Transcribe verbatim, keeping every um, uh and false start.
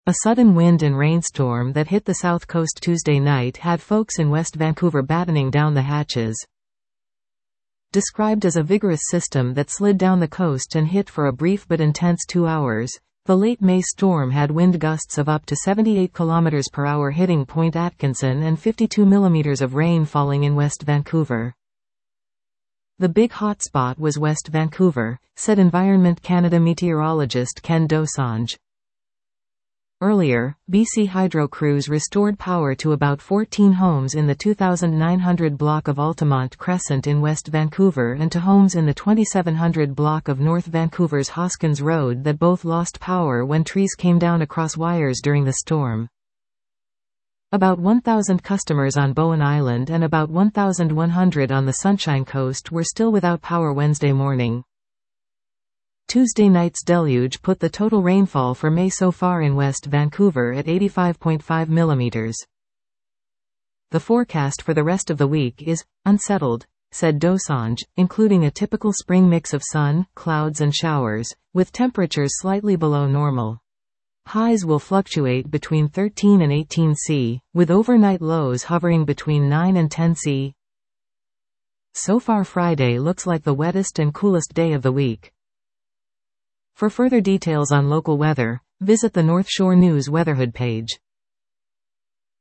A sudden wind and rainstorm that hit the south coast Tuesday night had folks in West Vancouver battening down the hatches. Described as a vigorous system that slid down the coast and hit for a brief but intense two hours, the late May storm had wind gusts of up to seventy-eight kilometers per hour hitting Point Atkinson and fifty-two millimeters of rain falling in West Vancouver. The big hotspot was West Vancouver, said Environment Canada meteorologist Ken Dosanjh. Earlier, B C Hydro crews restored power to about fourteen homes in the two thousand nine hundred block of Altamont Crescent in West Vancouver and to homes in the twenty-seven hundred block of North Vancouver's Hoskins Road that both lost power when trees came down across wires during the storm. About one thousand customers on Bowen Island and about one thousand one hundred on the Sunshine Coast were still without power Wednesday morning. Tuesday night's deluge put the total rainfall for May so far in West Vancouver at eighty-five point five millimeters. The forecast for the rest of the week is unsettled, said Dosanjh, including a typical spring mix of sun, clouds and showers, with temperatures slightly below normal. Highs will fluctuate between thirteen and eighteen Celsius, with overnight lows hovering between nine and ten Celsius. So far Friday looks like the wettest and coolest day of the week. For further details on local weather, visit the North Shore News Weatherhood page.